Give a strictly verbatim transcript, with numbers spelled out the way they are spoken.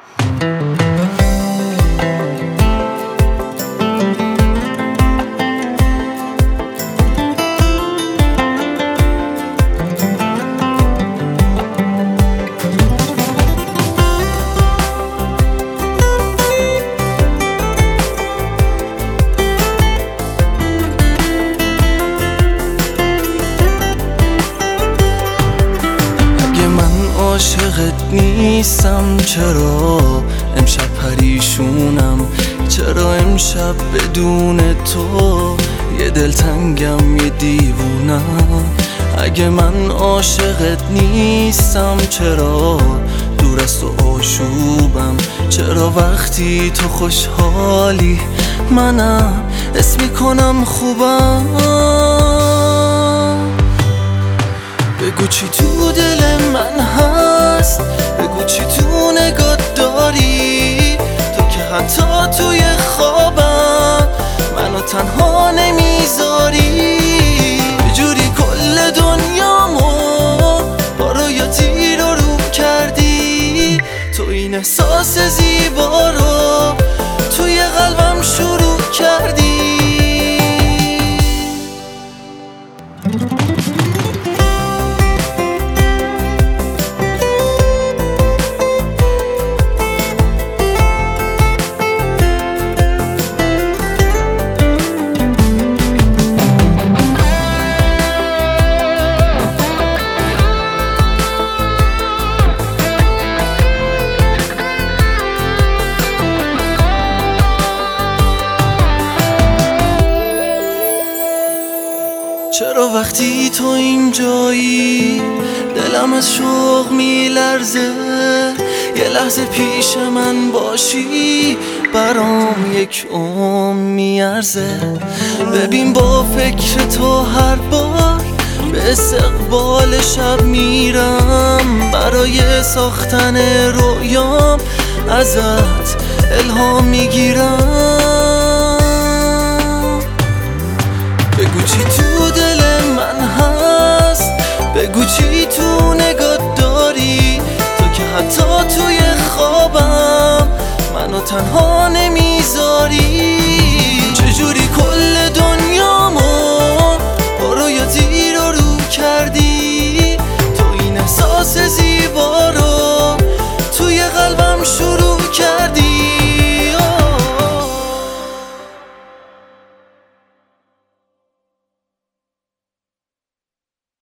عاشقت نیستم چرا امشب پریشونم، چرا امشب بدون تو یه دلتنگم یه دیوونم. اگه من عاشقت نیستم چرا دور از تو آشوبم، چرا وقتی تو خوشحالی منم حس میکنم خوبم. بگو چی تو دل من هست، بگو چی تو نگات داری، تو که حتی توی خوابم منو تنها نمیذاری. یه جوری کل دنیامو با رویاتی رو رو کردی، تو این احساس زیبا رو توی قلبم شروع کردی. چرا وقتی تو اینجایی دلم از شوق میلرزه، یه لحظه پیش من باشی برام یک عمر میارزه. ببین با فکر تو هر بار به استقبال شب میرم، برای ساختن رویام ازت الهام میگیرم. بگو چی تو دل من هست، بگو چی تو نگات داری، تو که حتی توی خوابم منو تنها